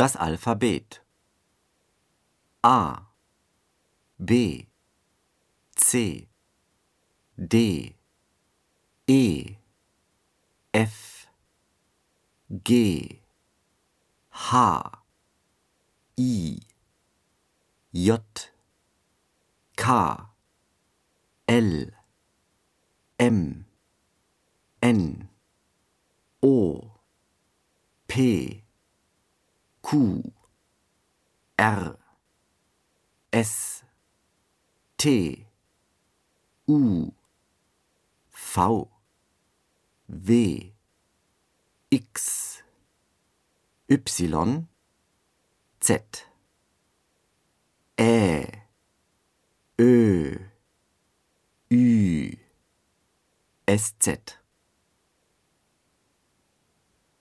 Das Alphabet: A, B, C, D, E, F, G, H, I, J, K, L, M, N, O, P, Q, R, S, T, U, V, W, X, Y, Z, Ä, Ö, Ü, SZ.